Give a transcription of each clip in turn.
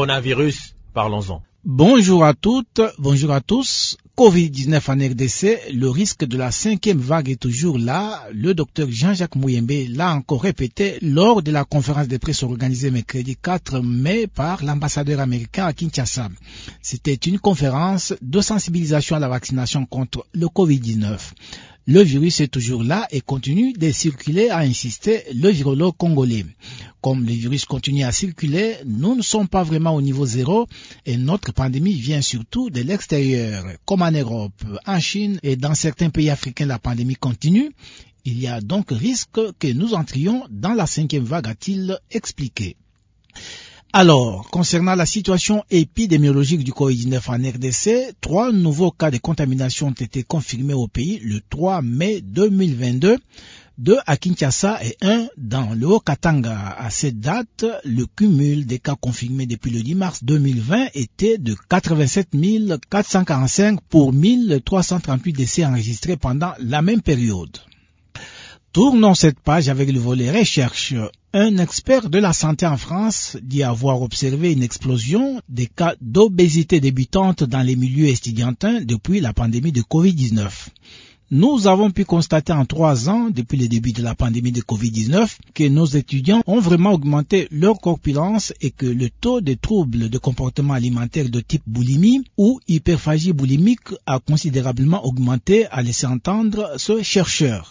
coronavirus, parlons-en. Bonjour à toutes, bonjour à tous. Covid-19 en RDC, le risque de la 5e vague est toujours là. Le docteur Jean-Jacques Mouyembe l'a encore répété lors de la conférence de presse organisée mercredi 4 mai par l'ambassadeur américain à Kinshasa. C'était une conférence de sensibilisation à la vaccination contre le Covid-19. Le virus est toujours là et continue de circuler, a insisté le virologue congolais. Comme le virus continue à circuler, nous ne sommes pas vraiment au niveau zéro et notre pandémie vient surtout de l'extérieur. Comme en Europe, en Chine et dans certains pays africains, la pandémie continue. Il y a donc risque que nous entrions dans la 5e vague, a-t-il expliqué. Alors, concernant la situation épidémiologique du Covid-19 en RDC, 3 nouveaux cas de contamination ont été confirmés au pays le 3 mai 2022, 2 à Kinshasa et 1 dans le Haut-Katanga. À cette date, le cumul des cas confirmés depuis le 10 mars 2020 était de 87 445 pour 1338 décès enregistrés pendant la même période. Tournons cette page avec le volet recherche. Un expert de la santé en France dit avoir observé une explosion des cas d'obésité débutante dans les milieux estudiantins depuis la pandémie de Covid-19. Nous avons pu constater en 3 ans, depuis le début de la pandémie de Covid-19, que nos étudiants ont vraiment augmenté leur corpulence et que le taux de troubles de comportement alimentaire de type boulimie ou hyperphagie boulimique a considérablement augmenté, a laissé entendre ce chercheur.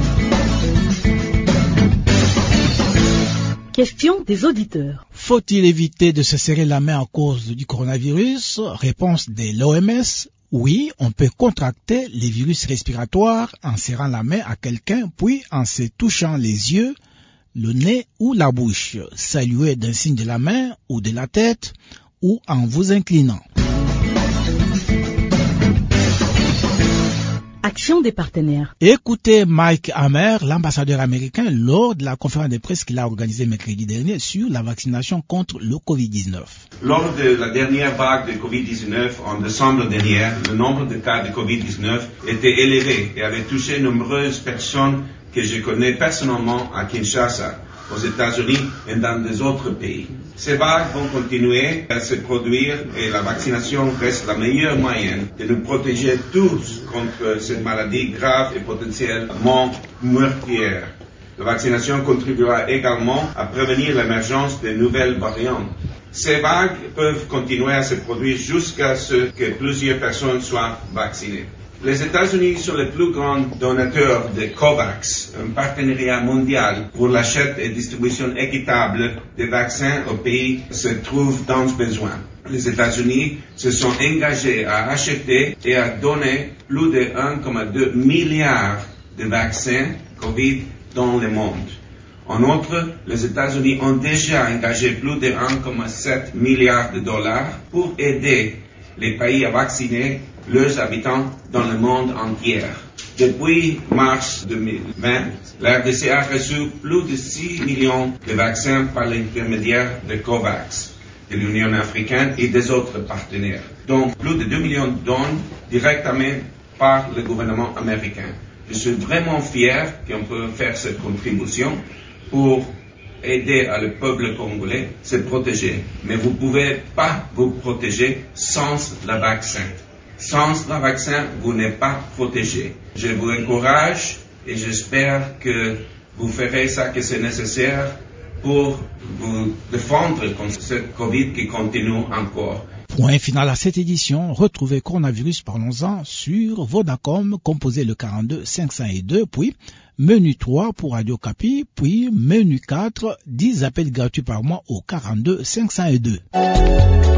Question des auditeurs. Faut-il éviter de se serrer la main à cause du coronavirus? Réponse de l'OMS. Oui, on peut contracter les virus respiratoires en serrant la main à quelqu'un, puis en se touchant les yeux, le nez ou la bouche. Saluer d'un signe de la main ou de la tête ou en vous inclinant. Action des partenaires. Écoutez Mike Hammer, l'ambassadeur américain, lors de la conférence de presse qu'il a organisée mercredi dernier sur la vaccination contre le Covid-19. Lors de la dernière vague de Covid-19 en décembre dernier, le nombre de cas de Covid-19 était élevé et avait touché nombreuses personnes que je connais personnellement à Kinshasa, aux États-Unis et dans des autres pays. Ces vagues vont continuer à se produire et la vaccination reste la meilleure moyen de nous protéger tous contre cette maladie grave et potentiellement meurtrière. La vaccination contribuera également à prévenir l'émergence de nouvelles variantes. Ces vagues peuvent continuer à se produire jusqu'à ce que plusieurs personnes soient vaccinées. Les États-Unis sont les plus grands donateurs de COVAX, un partenariat mondial pour l'achat et distribution équitable des vaccins aux pays qui se trouvent dans ce besoin. Les États-Unis se sont engagés à acheter et à donner plus de 1,2 milliard de vaccins COVID dans le monde. En outre, les États-Unis ont déjà engagé plus de 1,7 milliard de dollars pour aider les pays à vacciner leurs habitants dans le monde entier. Depuis mars 2020, la RDC a reçu plus de 6 millions de vaccins par l'intermédiaire de COVAX, de l'Union africaine et des autres partenaires, dont plus de 2 millions de dons directement par le gouvernement américain. Je suis vraiment fier qu'on peut faire cette contribution pour aider le peuple congolais à se protéger. Mais vous ne pouvez pas vous protéger sans le vaccin. Sans le vaccin, vous n'êtes pas protégé. Je vous encourage et j'espère que vous ferez ça que c'est nécessaire pour vous défendre contre cette Covid qui continue encore. Point final à cette édition. Retrouvez Coronavirus, parlons-en sur Vodacom, composé le 42 502, puis menu 3 pour Radio Capi, puis menu 4, 10 appels gratuits par mois au 42 502.